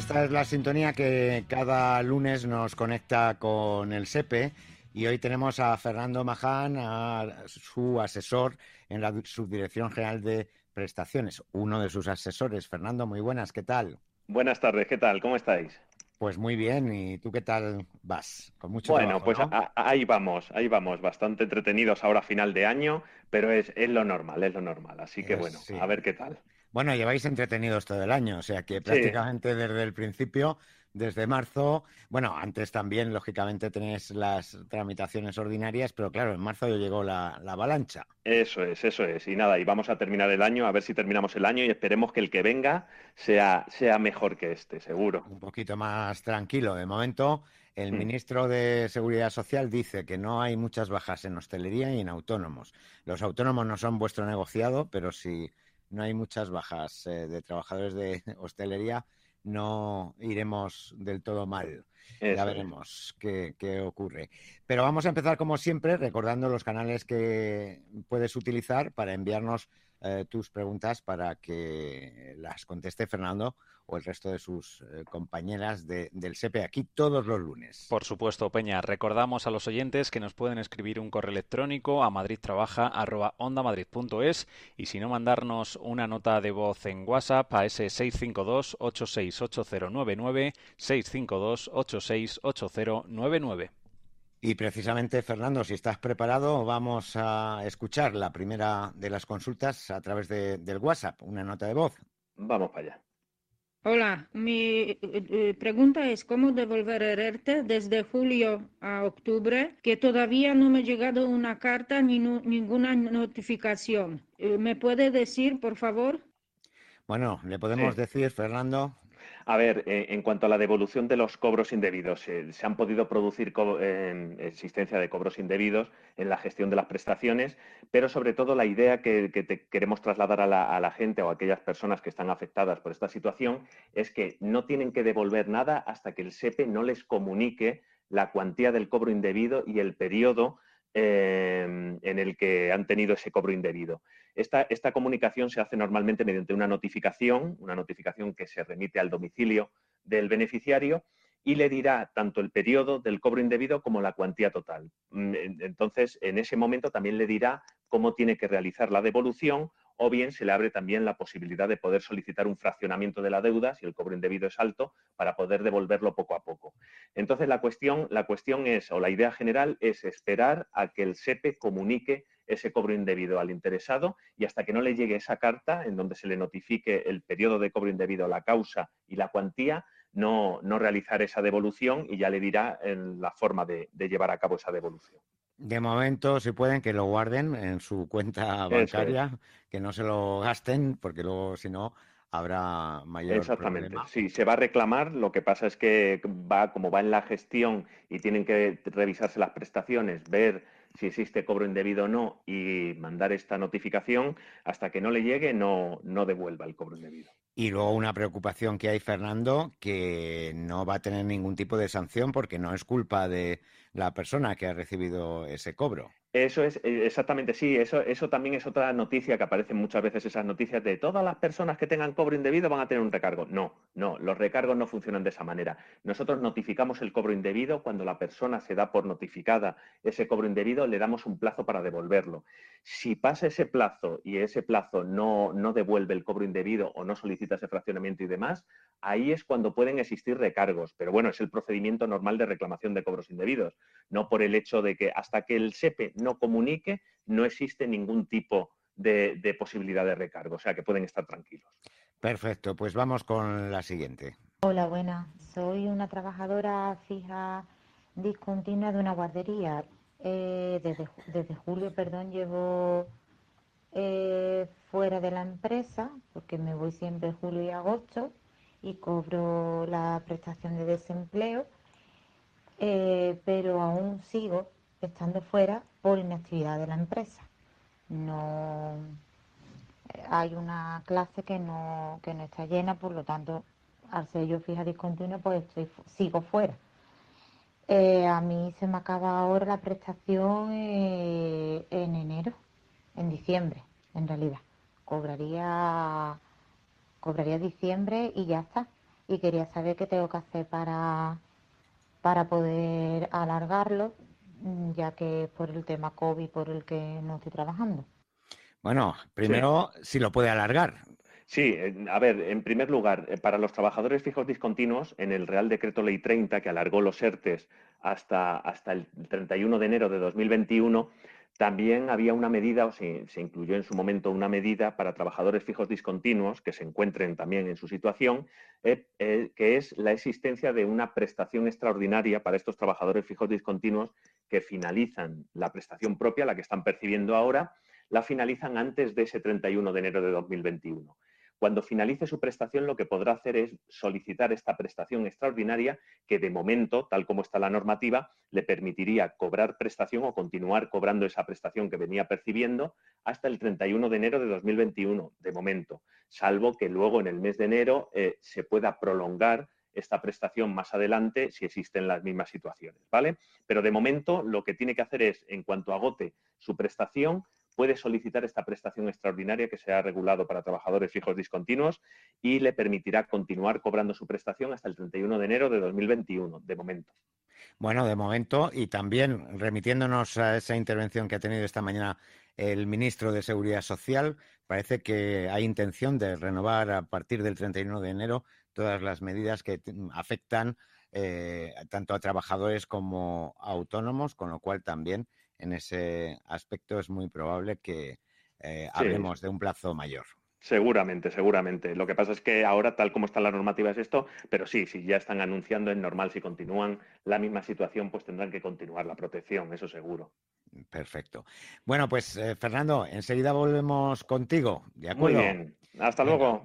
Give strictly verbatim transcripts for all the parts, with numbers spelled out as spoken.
esta es la sintonía que cada lunes nos conecta con el SEPE y hoy tenemos a Fernando Maján, a su asesor en la Subdirección General de Prestaciones, uno de sus asesores. Fernando, muy buenas, ¿qué tal? Buenas tardes, ¿qué tal? ¿Cómo estáis? Pues muy bien, ¿y tú qué tal vas? Con mucho Bueno, trabajo, pues a- ¿no? a- ahí vamos, ahí vamos, bastante entretenidos ahora a final de año, pero es, es lo normal, es lo normal, así que Es, bueno, sí. a ver qué tal. Bueno, lleváis entretenidos todo el año, o sea que Sí, prácticamente desde el principio, desde marzo, bueno, antes también, lógicamente, tenéis las tramitaciones ordinarias, pero claro, en marzo ya llegó la, la avalancha. eso es, eso es. Y nada, y vamos a terminar el año, a ver si terminamos el año y esperemos que el que venga sea, sea mejor que este, seguro. Un poquito más tranquilo. De momento, el Hmm. ministro de Seguridad Social dice que no hay muchas bajas en hostelería y en autónomos. Los autónomos no son vuestro negociado, pero si no hay muchas bajas eh, de trabajadores de hostelería, no iremos del todo mal. Ya Eso es. veremos qué, qué ocurre. Pero vamos a empezar, como siempre, recordando los canales que puedes utilizar para enviarnos eh, tus preguntas para que las conteste Fernando o el resto de sus eh, compañeras de, del SEPE aquí todos los lunes. Por supuesto, Peña. Recordamos a los oyentes que nos pueden escribir un correo electrónico a madridtrabaja arroba ondamadrid punto es y si no, mandarnos una nota de voz en WhatsApp a ese seis cinco dos, ocho seis ocho cero nueve nueve, seis cinco dos, ocho seis ocho cero nueve nueve. Y precisamente, Fernando, si estás preparado, vamos a escuchar la primera de las consultas a través de, del WhatsApp, una nota de voz. Vamos para allá. Hola, mi eh, eh, pregunta es cómo devolver el ERTE desde julio a octubre, que todavía no me ha llegado una carta ni nu- ninguna notificación. Eh, ¿Me puede decir, por favor? Bueno, le podemos Sí. decir, Fernando, A ver, eh, en cuanto a la devolución de los cobros indebidos, eh, se han podido producir co- eh, existencia de cobros indebidos en la gestión de las prestaciones, pero sobre todo la idea que, que te queremos trasladar a la, a la gente o a aquellas personas que están afectadas por esta situación es que no tienen que devolver nada hasta que el SEPE no les comunique la cuantía del cobro indebido y el periodo eh, en el que han tenido ese cobro indebido. Esta, esta, comunicación se hace normalmente mediante una notificación, una notificación que se remite al domicilio del beneficiario y le dirá tanto el periodo del cobro indebido como la cuantía total. Entonces, en ese momento también le dirá cómo tiene que realizar la devolución o bien se le abre también la posibilidad de poder solicitar un fraccionamiento de la deuda si el cobro indebido es alto para poder devolverlo poco a poco. Entonces, la cuestión, la cuestión es, o la idea general es esperar a que el SEPE comunique ese cobro indebido al interesado y hasta que no le llegue esa carta en donde se le notifique el periodo de cobro indebido, la causa y la cuantía, no, no realizar esa devolución y ya le dirá en la forma de, de llevar a cabo esa devolución. de momento, si pueden, que lo guarden en su cuenta Eso es. bancaria, que no se lo gasten, porque luego, si no, habrá mayor Exactamente. problema. Sí, se va a reclamar. Lo que pasa es que va, como va en la gestión y tienen que revisarse las prestaciones, ver si existe cobro indebido o no y mandar esta notificación, hasta que no le llegue, no, no devuelva el cobro indebido. Y luego una preocupación que hay, Fernando, que no va a tener ningún tipo de sanción porque no es culpa de la persona que ha recibido ese cobro. Eso es, eh, exactamente, sí, eso, eso también es otra noticia que aparecen muchas veces esas noticias de todas las personas que tengan cobro indebido van a tener un recargo. No, no, los recargos no funcionan de esa manera. Nosotros notificamos el cobro indebido cuando la persona se da por notificada ese cobro indebido, le damos un plazo para devolverlo. Si pasa ese plazo y ese plazo no, no devuelve el cobro indebido o no solicita ese fraccionamiento y demás, ahí es cuando pueden existir recargos. Pero bueno, es el procedimiento normal de reclamación de cobros indebidos, no por el hecho de que hasta que el SEPE no comunique, no existe ningún tipo de, de posibilidad de recargo, o sea que pueden estar tranquilos. Perfecto, pues vamos con la siguiente. Hola, buenas. Soy una trabajadora fija discontinua de una guardería. Eh, desde, ju- desde julio, perdón, llevo eh, fuera de la empresa porque me voy siempre julio y agosto y cobro la prestación de desempleo, eh, pero aún sigo estando fuera por inactividad de la empresa. No eh, hay una clase que no, que no está llena, por lo tanto, al ser yo fija discontinua, pues estoy, fu- sigo fuera. Eh, a mí se me acaba ahora la prestación eh, en enero, en diciembre, en realidad. Cobraría, cobraría diciembre y ya está. y quería saber qué tengo que hacer para, para poder alargarlo, ya que por el tema COVID por el que no estoy trabajando. Bueno, primero, sí. si lo puede alargar. Sí, a ver, en primer lugar, para los trabajadores fijos discontinuos, en el Real Decreto Ley treinta, que alargó los ERTES hasta, hasta el treinta y uno de enero de dos mil veintiuno, también había una medida, o se, se incluyó en su momento una medida para trabajadores fijos discontinuos que se encuentren también en su situación, eh, eh, que es la existencia de una prestación extraordinaria para estos trabajadores fijos discontinuos que finalizan la prestación propia, la que están percibiendo ahora, la finalizan antes de ese treinta y uno de enero de dos mil veintiuno. Cuando finalice su prestación, lo que podrá hacer es solicitar esta prestación extraordinaria que, de momento, tal como está la normativa, le permitiría cobrar prestación o continuar cobrando esa prestación que venía percibiendo hasta el treinta y uno de enero de dos mil veintiuno, de momento, salvo que luego en el mes de enero eh, se pueda prolongar esta prestación más adelante si existen las mismas situaciones, ¿vale? Pero de momento lo que tiene que hacer es, en cuanto agote su prestación, puede solicitar esta prestación extraordinaria que se ha regulado para trabajadores fijos discontinuos y le permitirá continuar cobrando su prestación hasta el treinta y uno de enero de dos mil veintiuno, de momento. Bueno, de momento, y también remitiéndonos a esa intervención que ha tenido esta mañana el ministro de Seguridad Social, parece que hay intención de renovar a partir del treinta y uno de enero todas las medidas que afectan eh, tanto a trabajadores como a autónomos, con lo cual también en ese aspecto es muy probable que eh, hablemos sí. de un plazo mayor. Seguramente, seguramente. Lo que pasa es que ahora, tal como está la normativa, es esto, pero sí, si ya están anunciando, es normal, si continúan la misma situación, pues tendrán que continuar la protección, eso seguro. Perfecto. Bueno, pues eh, Fernando, enseguida volvemos contigo, ¿de acuerdo? Muy bien. Hasta Venga. luego.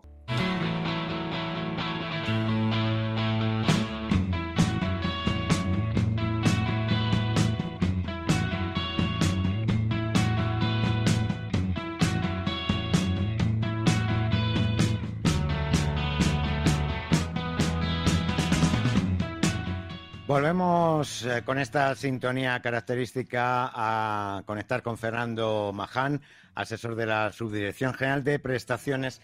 Volvemos eh, con esta sintonía característica a conectar con Fernando Maján, asesor de la Subdirección General de Prestaciones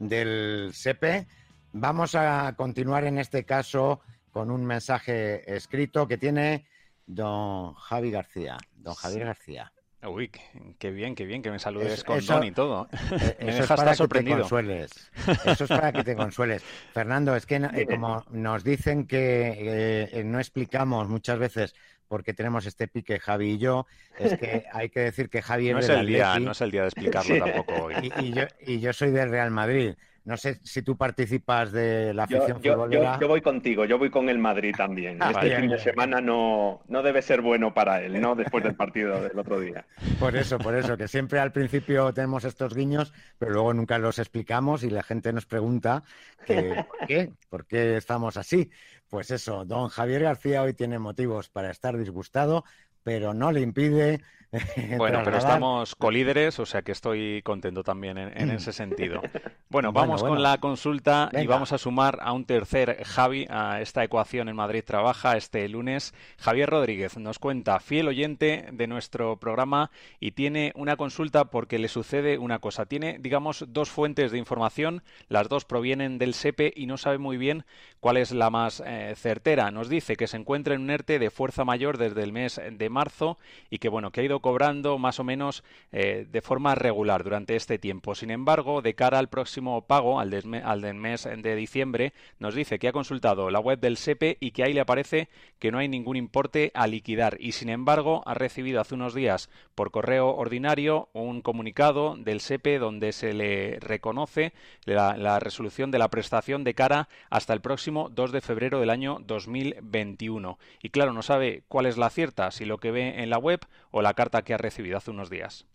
del S E P E. Vamos a continuar en este caso con un mensaje escrito que tiene don Javi García. Don Javier sí. García. Uy, qué bien, qué bien que me saludes eso, con eso, don y todo. Eh, me eso deja es para estar sorprendido. Que te consueles. Eso es para que te consueles. Fernando, es que eh, como nos dicen que eh, no explicamos muchas veces por qué tenemos este pique Javi y yo, es que hay que decir que Javi no es es del el día, Atleti, no es el día de explicarlo sí. tampoco hoy. Y, y, yo, y yo soy del Real Madrid. No sé si tú participas de la afición yo, yo, futbolera. Yo, yo voy contigo, yo voy con el Madrid también. Ah, este bien, fin de bien. semana no, no debe ser bueno para él, ¿no? Después del partido del otro día. Por eso, por eso, que siempre al principio tenemos estos guiños, pero luego nunca los explicamos y la gente nos pregunta que, ¿por qué? ¿Por qué estamos así? Pues eso, don Javier García hoy tiene motivos para estar disgustado, pero no le impide... Bueno, pero estamos colíderes, o sea que estoy contento también en, en ese sentido. Bueno, vamos bueno, bueno. con la consulta. Venga. Y vamos a sumar a un tercer Javi a esta ecuación en Madrid Trabaja este lunes. Javier Rodríguez nos cuenta, fiel oyente de nuestro programa, y tiene una consulta porque le sucede una cosa. Tiene, digamos, dos fuentes de información, las dos provienen del S E P E y no sabe muy bien cuál es la más eh, certera. Nos dice que se encuentra en un ERTE de fuerza mayor desde el mes de marzo y que, bueno, que ha ido cobrando más o menos eh, de forma regular durante este tiempo. Sin embargo, de cara al próximo pago, al, desme, al del mes de diciembre, nos dice que ha consultado la web del S E P E y que ahí le aparece que no hay ningún importe a liquidar. Y sin embargo, ha recibido hace unos días por correo ordinario un comunicado del S E P E donde se le reconoce la, la resolución de la prestación de cara hasta el próximo dos de febrero del año dos mil veintiuno. Y claro, no sabe cuál es la cierta, si lo que ve en la web o la carta que ha recibido hace unos días.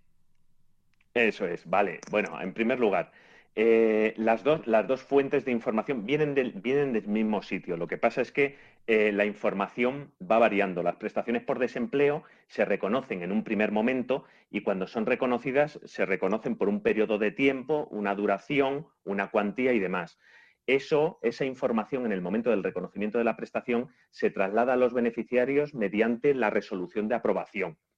Eso es, vale. Bueno, en primer lugar, eh, las, dos, las dos fuentes de información vienen del, vienen del mismo sitio. Lo que pasa es que eh, la información va variando. Las prestaciones por desempleo se reconocen en un primer momento y cuando son reconocidas se reconocen por un periodo de tiempo, una duración, una cuantía y demás. Eso, esa información en el momento del reconocimiento de la prestación se traslada a los beneficiarios mediante la resolución de aprobación.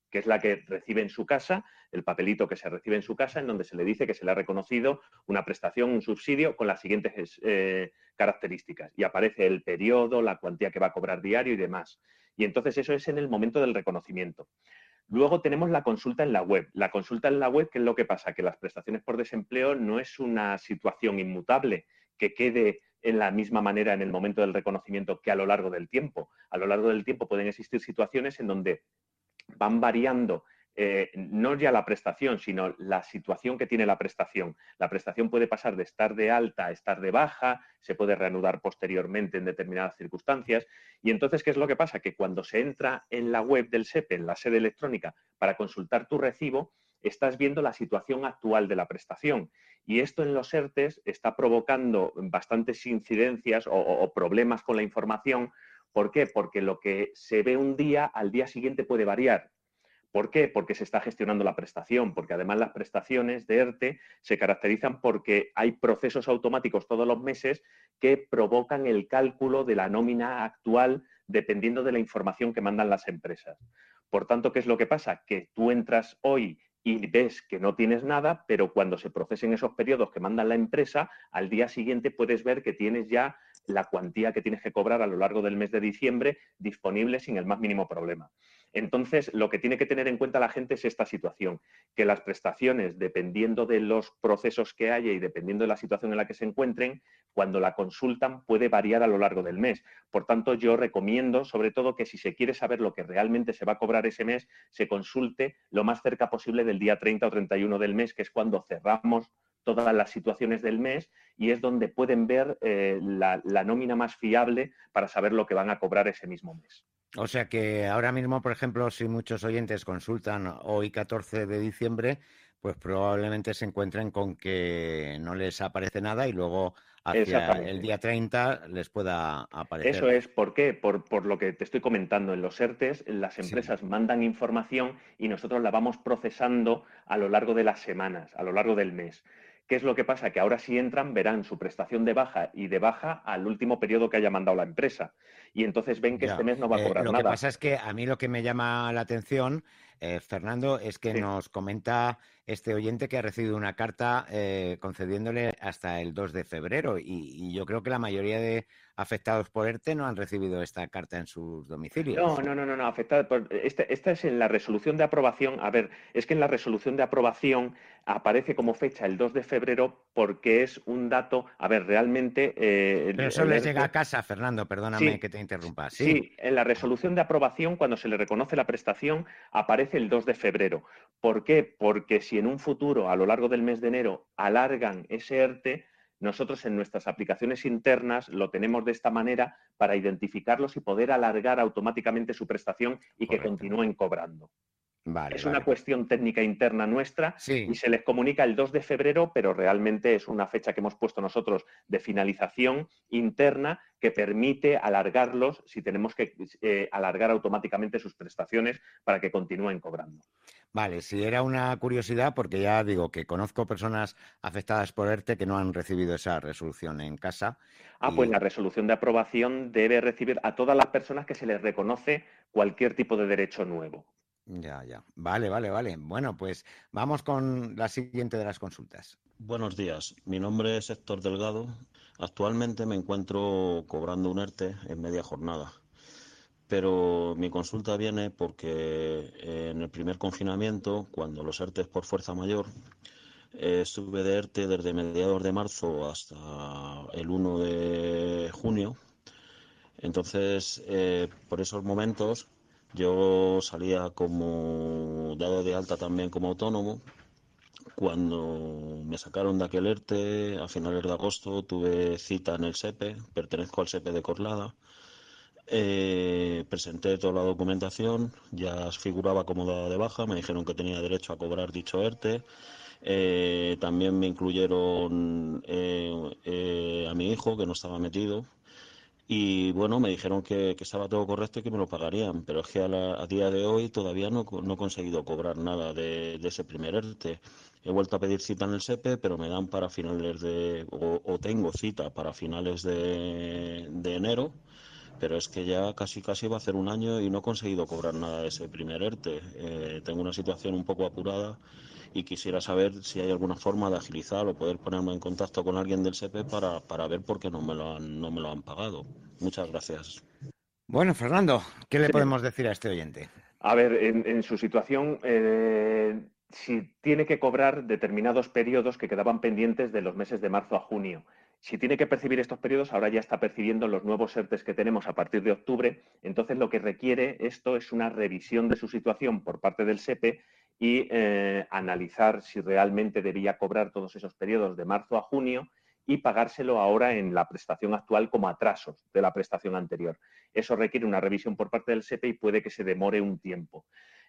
que es la que recibe en su casa, el papelito que se recibe en su casa, en donde se le dice que se le ha reconocido una prestación, un subsidio, con las siguientes eh, características. Y aparece el periodo, la cuantía que va a cobrar diario y demás. Y entonces eso es en el momento del reconocimiento. Luego tenemos la consulta en la web. La consulta en la web, ¿qué es lo que pasa? Que las prestaciones por desempleo no es una situación inmutable que quede en la misma manera en el momento del reconocimiento que a lo largo del tiempo. A lo largo del tiempo pueden existir situaciones en donde van variando eh, no ya la prestación, sino la situación que tiene la prestación. La prestación puede pasar de estar de alta a estar de baja, se puede reanudar posteriormente en determinadas circunstancias. Y entonces, ¿qué es lo que pasa? Que cuando se entra en la web del SEPE, en la sede electrónica, para consultar tu recibo, estás viendo la situación actual de la prestación. Y esto en los ERTES está provocando bastantes incidencias o, o problemas con la información. ¿Por qué? Porque lo que se ve un día, al día siguiente puede variar. ¿Por qué? Porque se está gestionando la prestación, porque además las prestaciones de ERTE se caracterizan porque hay procesos automáticos todos los meses que provocan el cálculo de la nómina actual dependiendo de la información que mandan las empresas. Por tanto, ¿qué es lo que pasa? Que tú entras hoy y ves que no tienes nada, pero cuando se procesen esos periodos que manda la empresa, al día siguiente puedes ver que tienes ya la cuantía que tienes que cobrar a lo largo del mes de diciembre disponible sin el más mínimo problema. Entonces, lo que tiene que tener en cuenta la gente es esta situación, que las prestaciones, dependiendo de los procesos que haya y dependiendo de la situación en la que se encuentren, cuando la consultan puede variar a lo largo del mes. Por tanto, yo recomiendo, sobre todo, que si se quiere saber lo que realmente se va a cobrar ese mes, se consulte lo más cerca posible del día treinta o treinta y uno del mes, que es cuando cerramos todas las situaciones del mes y es donde pueden ver eh, la, la nómina más fiable para saber lo que van a cobrar ese mismo mes. O sea que ahora mismo, por ejemplo, si muchos oyentes consultan hoy catorce de diciembre, pues probablemente se encuentren con que no les aparece nada y luego hacia el día treinta les pueda aparecer. Eso es, ¿por qué? Por, por lo que te estoy comentando. En los ERTES, las empresas sí. mandan información y nosotros la vamos procesando a lo largo de las semanas, a lo largo del mes. ¿Qué es lo que pasa? Que ahora si entran verán su prestación de baja y de baja al último periodo que haya mandado la empresa. Y entonces ven que ya. este mes no va a cobrar eh, lo nada. Lo que pasa es que a mí lo que me llama la atención, eh, Fernando, es que sí. nos comenta este oyente que ha recibido una carta eh, concediéndole hasta el dos de febrero y, y yo creo que la mayoría de afectados por ERTE no han recibido esta carta en sus domicilios. No, no, no, no, no afectados por... Esta, esta es en la resolución de aprobación. A ver, es que en la resolución de aprobación aparece como fecha el dos de febrero porque es un dato... A ver, realmente... Eh, Pero eso les llega a casa, Fernando, perdóname sí, que te interrumpa. ¿Sí? sí, en la resolución de aprobación, cuando se le reconoce la prestación, aparece el dos de febrero. ¿Por qué? Porque si en un futuro, a lo largo del mes de enero, alargan ese ERTE, nosotros en nuestras aplicaciones internas lo tenemos de esta manera para identificarlos y poder alargar automáticamente su prestación y Correcto. que continúen cobrando. Vale, es vale. una cuestión técnica interna nuestra sí. y se les comunica el dos de febrero, pero realmente es una fecha que hemos puesto nosotros de finalización interna que permite alargarlos si tenemos que eh, alargar automáticamente sus prestaciones para que continúen cobrando. Vale, si era una curiosidad, porque ya digo que conozco personas afectadas por ERTE que no han recibido esa resolución en casa. Ah, y... pues la resolución de aprobación debe recibir a todas las personas que se les reconoce cualquier tipo de derecho nuevo. Ya, ya. Vale, vale, vale. Bueno, pues vamos con la siguiente de las consultas. Buenos días. Mi nombre es Héctor Delgado. Actualmente me encuentro cobrando un ERTE en media jornada. Pero mi consulta viene porque en el primer confinamiento, cuando los ERTEs por fuerza mayor, eh, estuve de ERTE desde mediados de marzo hasta el uno de junio. Entonces, eh, por esos momentos, yo salía como dado de alta también como autónomo. Cuando me sacaron de aquel ERTE, a finales de agosto, tuve cita en el SEPE, pertenezco al SEPE de Corlada. Eh, presenté toda la documentación, ya figuraba como dada de baja, me dijeron que tenía derecho a cobrar dicho ERTE. Eh, también me incluyeron eh, eh, a mi hijo, que no estaba metido. Y bueno, me dijeron que, que estaba todo correcto y que me lo pagarían, pero es que a, la, a día de hoy todavía no, no he conseguido cobrar nada de, de ese primer ERTE. He vuelto a pedir cita en el SEPE, pero me dan para finales de... o, o tengo cita para finales de, de enero, pero es que ya casi casi va a hacer un año y no he conseguido cobrar nada de ese primer ERTE. Eh, tengo una situación un poco apurada y quisiera saber si hay alguna forma de agilizar o poder ponerme en contacto con alguien del S E P E para, para ver por qué no me lo han, no me lo han pagado. Muchas gracias. Bueno, Fernando, ¿qué le Sí. podemos decir a este oyente? A ver, en, en su situación, eh, si tiene que cobrar determinados periodos que quedaban pendientes de los meses de marzo a junio. Si tiene que percibir estos periodos, ahora ya está percibiendo los nuevos ERTES que tenemos a partir de octubre. Entonces, lo que requiere esto es una revisión de su situación por parte del S E P E y eh, analizar si realmente debía cobrar todos esos periodos de marzo a junio y pagárselo ahora en la prestación actual como atrasos de la prestación anterior. Eso requiere una revisión por parte del S E P E y puede que se demore un tiempo.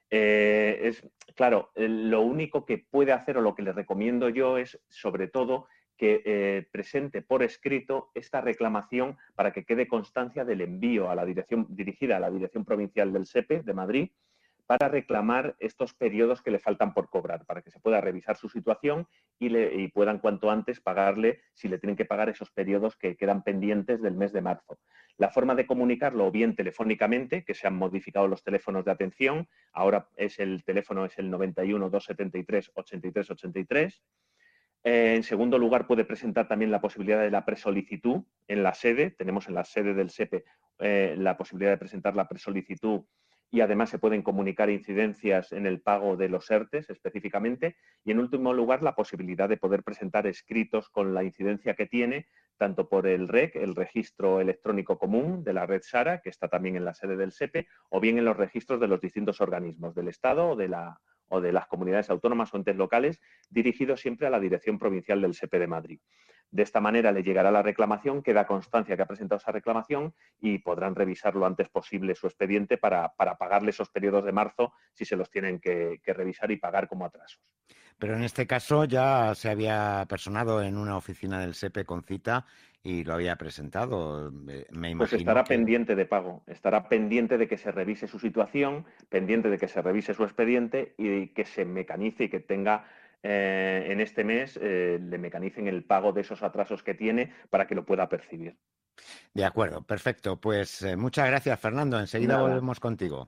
Eh, es, claro, lo único que puede hacer o lo que le recomiendo yo es, sobre todo, que eh, presente por escrito esta reclamación para que quede constancia del envío a la dirección, dirigida a la Dirección Provincial del S E P E de Madrid, para reclamar estos periodos que le faltan por cobrar, para que se pueda revisar su situación y, le, y puedan cuanto antes pagarle, si le tienen que pagar esos periodos que quedan pendientes del mes de marzo. La forma de comunicarlo, o bien telefónicamente, que se han modificado los teléfonos de atención, ahora es el teléfono es el noventa y uno, doscientos setenta y tres, ochenta y tres ochenta y tres. Eh, en segundo lugar, puede presentar también la posibilidad de la presolicitud en la sede. Tenemos en la sede del S E P E eh, la posibilidad de presentar la presolicitud y además se pueden comunicar incidencias en el pago de los ERTES específicamente. Y en último lugar, la posibilidad de poder presentar escritos con la incidencia que tiene, tanto por el R E C, el Registro Electrónico Común de la Red SARA, que está también en la sede del S E P E, o bien en los registros de los distintos organismos del Estado o de, la, o de las comunidades autónomas o entes locales, dirigidos siempre a la Dirección Provincial del S E P E de Madrid. De esta manera le llegará la reclamación, queda constancia que ha presentado esa reclamación y podrán revisar lo antes posible su expediente para, para pagarle esos periodos de marzo si se los tienen que, que revisar y pagar como atrasos. Pero en este caso ya se había personado en una oficina del S E P E con cita y lo había presentado. Me imagino pues estará que... pendiente de pago, estará pendiente de que se revise su situación, pendiente de que se revise su expediente y que se mecanice y que tenga eh, en este mes, eh, le mecanicen el pago de esos atrasos que tiene para que lo pueda percibir. De acuerdo, perfecto. Pues eh, muchas gracias, Fernando. Enseguida Nada. volvemos contigo.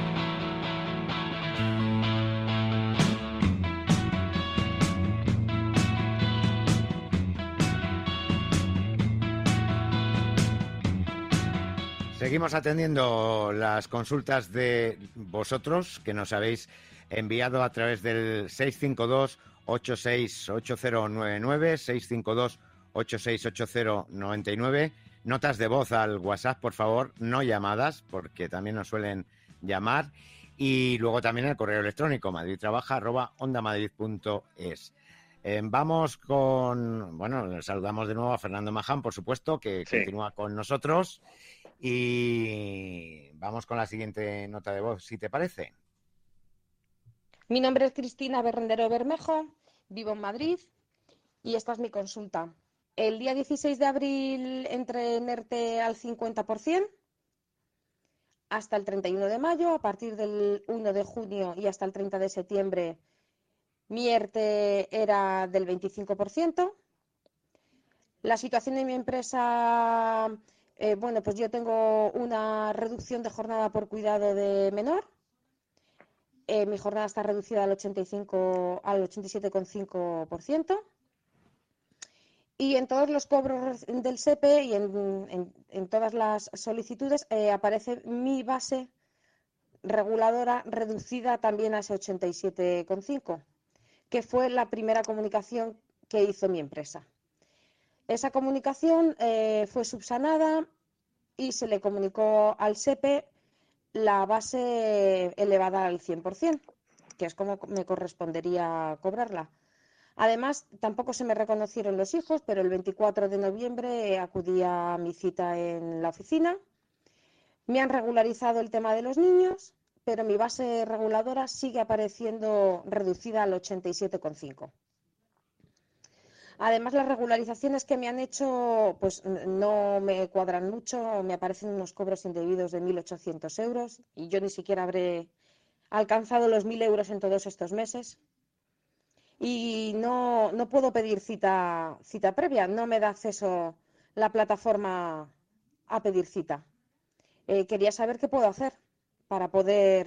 Seguimos atendiendo las consultas de vosotros que nos habéis enviado a través del seis cinco dos, ocho seis ocho cero nueve nueve, seis cinco dos, ocho seis ocho cero nueve nueve. Notas de voz al WhatsApp, por favor, no llamadas, porque también nos suelen llamar. Y luego también el correo electrónico, madridtrabaja arroba ondamadrid punto es. Eh, vamos con, bueno, saludamos de nuevo a Fernando Maján, por supuesto, que Sí. continúa con nosotros. Y vamos con la siguiente nota de voz, si te parece. Mi nombre es Cristina Berrendero Bermejo, vivo en Madrid y esta es mi consulta. El día dieciséis de abril entré en ERTE al cincuenta por ciento hasta el treinta y uno de mayo. A partir del uno de junio y hasta el treinta de septiembre mi ERTE era del veinticinco por ciento. La situación de mi empresa, eh, bueno, pues yo tengo una reducción de jornada por cuidado de menor. Eh, mi jornada está reducida al ochenta y cinco, al ochenta y siete coma cinco por ciento. Y en todos los cobros del S E P E y en, en, en todas las solicitudes eh, aparece mi base reguladora reducida también a ese ochenta y siete coma cinco, que fue la primera comunicación que hizo mi empresa. Esa comunicación eh, fue subsanada y se le comunicó al S E P E la base elevada al cien por ciento, que es como me correspondería cobrarla. Además, tampoco se me reconocieron los hijos, pero el veinticuatro de noviembre acudí a mi cita en la oficina. Me han regularizado el tema de los niños, pero mi base reguladora sigue apareciendo reducida al ochenta y siete coma cinco. Además, las regularizaciones que me han hecho pues no me cuadran mucho, me aparecen unos cobros indebidos de mil ochocientos euros y yo ni siquiera habré alcanzado los mil euros en todos estos meses. Y no, no puedo pedir cita, cita previa, no me da acceso la plataforma a pedir cita. Eh, quería saber qué puedo hacer para poder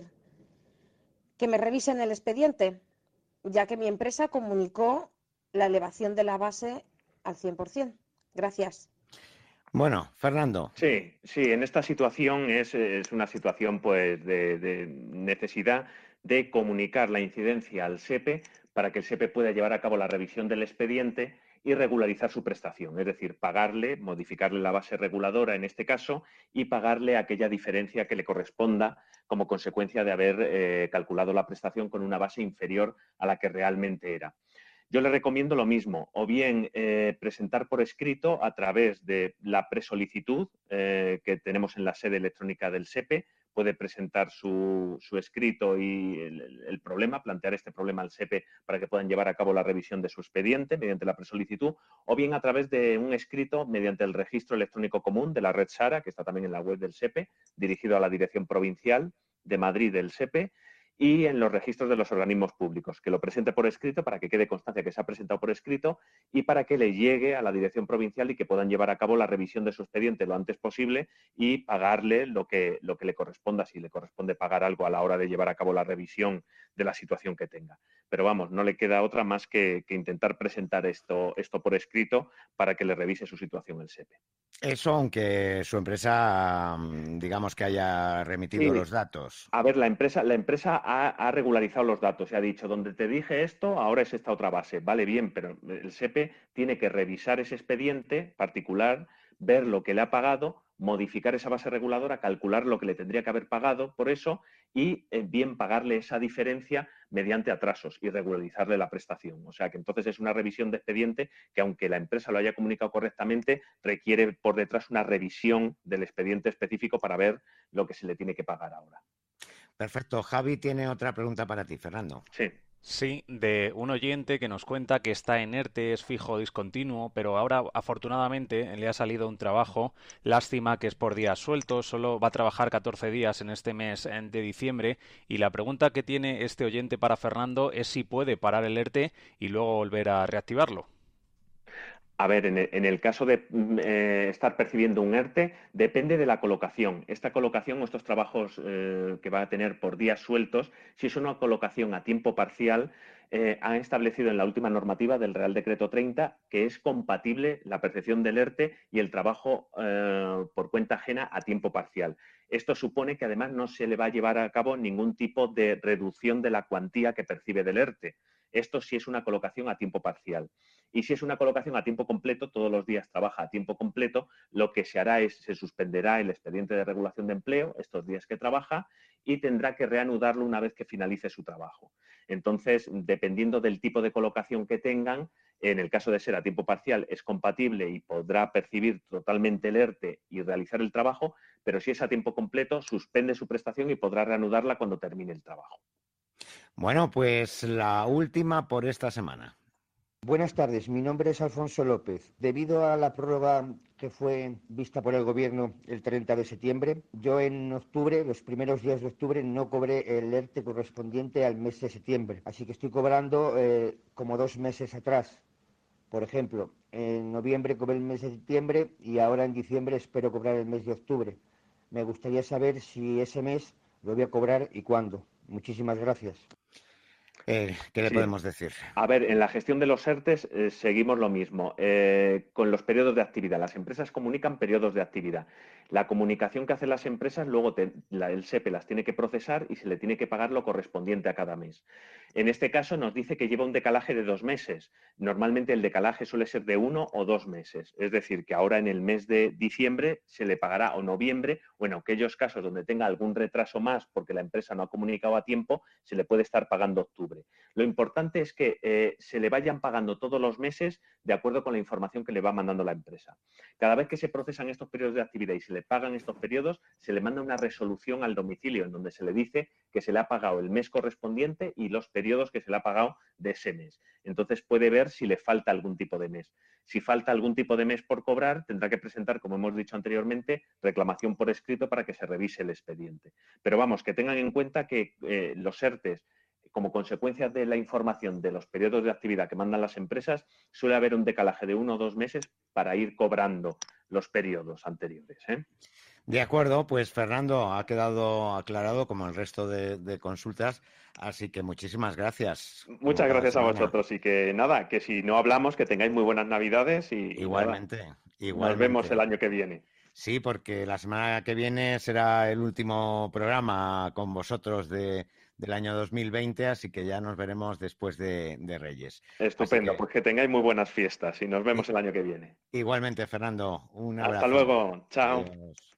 que me revisen el expediente, ya que mi empresa comunicó la elevación de la base al cien por ciento. Gracias. Bueno, Fernando. Sí, sí, en esta situación es, es una situación pues de, de necesidad de comunicar la incidencia al S E P E para que el S E P E pueda llevar a cabo la revisión del expediente y regularizar su prestación, es decir, pagarle, modificarle la base reguladora en este caso y pagarle aquella diferencia que le corresponda como consecuencia de haber eh, calculado la prestación con una base inferior a la que realmente era. Yo le recomiendo lo mismo, o bien eh, presentar por escrito a través de la presolicitud eh, que tenemos en la sede electrónica del S E P E, puede presentar su, su escrito y el, el problema, plantear este problema al S E P E para que puedan llevar a cabo la revisión de su expediente mediante la presolicitud, o bien a través de un escrito mediante el registro electrónico común de la red SARA, que está también en la web del S E P E, dirigido a la Dirección Provincial de Madrid del S E P E, y en los registros de los organismos públicos, que lo presente por escrito para que quede constancia que se ha presentado por escrito y para que le llegue a la dirección provincial y que puedan llevar a cabo la revisión de su expediente lo antes posible y pagarle lo que, lo que le corresponda, si le corresponde pagar algo a la hora de llevar a cabo la revisión de la situación que tenga. Pero vamos, no le queda otra más que, que intentar presentar esto, esto por escrito para que le revise su situación el S E P E. Eso aunque su empresa, digamos que haya remitido Sí. los datos. A ver, la empresa, la empresa ha, ha regularizado los datos y ha dicho, donde te dije esto, ahora es esta otra base. Vale, bien, pero el S E P E tiene que revisar ese expediente particular, ver lo que le ha pagado, modificar esa base reguladora, calcular lo que le tendría que haber pagado por eso y eh, bien pagarle esa diferencia mediante atrasos y regularizarle la prestación. O sea que entonces es una revisión de expediente que, aunque la empresa lo haya comunicado correctamente, requiere por detrás una revisión del expediente específico para ver lo que se le tiene que pagar ahora. Perfecto. Javi tiene otra pregunta para ti, Fernando. Sí. Sí, de un oyente que nos cuenta que está en ERTE, es fijo discontinuo, pero ahora afortunadamente le ha salido un trabajo. Lástima que es por días sueltos, solo va a trabajar catorce días en este mes de diciembre. Y la pregunta que tiene este oyente para Fernando es si puede parar el ERTE y luego volver a reactivarlo. A ver, en el, en el caso de eh, estar percibiendo un ERTE, depende de la colocación. Esta colocación o estos trabajos eh, que va a tener por días sueltos, si es una colocación a tiempo parcial, eh, han establecido en la última normativa del Real Decreto treinta que es compatible la percepción del ERTE y el trabajo eh, por cuenta ajena a tiempo parcial. Esto supone que además no se le va a llevar a cabo ningún tipo de reducción de la cuantía que percibe del ERTE. Esto sí es una colocación a tiempo parcial. Y si es una colocación a tiempo completo, todos los días trabaja a tiempo completo, lo que se hará es, se suspenderá el expediente de regulación de empleo estos días que trabaja y tendrá que reanudarlo una vez que finalice su trabajo. Entonces, dependiendo del tipo de colocación que tengan, en el caso de ser a tiempo parcial es compatible y podrá percibir totalmente el ERTE y realizar el trabajo, pero si es a tiempo completo, suspende su prestación y podrá reanudarla cuando termine el trabajo. Bueno, pues la última por esta semana. Buenas tardes, mi nombre es Alfonso López. Debido a la prórroga que fue vista por el Gobierno el treinta de septiembre, yo en octubre, los primeros días de octubre, no cobré el ERTE correspondiente al mes de septiembre. Así que estoy cobrando eh, como dos meses atrás. Por ejemplo, en noviembre cobré el mes de septiembre y ahora en diciembre espero cobrar el mes de octubre. Me gustaría saber si ese mes lo voy a cobrar y cuándo. Muchísimas gracias. Eh, ¿Qué le Sí. podemos decir? A ver, en la gestión de los ERTES eh, seguimos lo mismo. Eh, con los periodos de actividad, las empresas comunican periodos de actividad. La comunicación que hacen las empresas, luego te, la, el S E P E las tiene que procesar y se le tiene que pagar lo correspondiente a cada mes. En este caso nos dice que lleva un decalaje de dos meses. Normalmente el decalaje suele ser de uno o dos meses. Es decir, que ahora en el mes de diciembre se le pagará o noviembre, o en aquellos casos donde tenga algún retraso más porque la empresa no ha comunicado a tiempo, se le puede estar pagando octubre. Lo importante es que eh, se le vayan pagando todos los meses de acuerdo con la información que le va mandando la empresa. Cada vez que se procesan estos periodos de actividad y se le pagan estos periodos, se le manda una resolución al domicilio en donde se le dice que se le ha pagado el mes correspondiente y los periodos que se le ha pagado de ese mes. Entonces puede ver si le falta algún tipo de mes. Si falta algún tipo de mes por cobrar, tendrá que presentar, como hemos dicho anteriormente, reclamación por escrito para que se revise el expediente. Pero vamos, que tengan en cuenta que eh, los ERTES, como consecuencia de la información de los periodos de actividad que mandan las empresas, suele haber un decalaje de uno o dos meses para ir cobrando los periodos anteriores, ¿eh? De acuerdo, pues Fernando, ha quedado aclarado como el resto de, de consultas, así que muchísimas gracias. Muchas gracias a vosotros y que nada, que si no hablamos, que tengáis muy buenas Navidades y igualmente, nada, igualmente. Nos vemos el año que viene. Sí, porque la semana que viene será el último programa con vosotros de, del año dos mil veinte, así que ya nos veremos después de, de Reyes. Estupendo, que, pues que tengáis muy buenas fiestas y nos vemos el año que viene. Igualmente, Fernando, un abrazo. Hasta luego, chao. Adiós.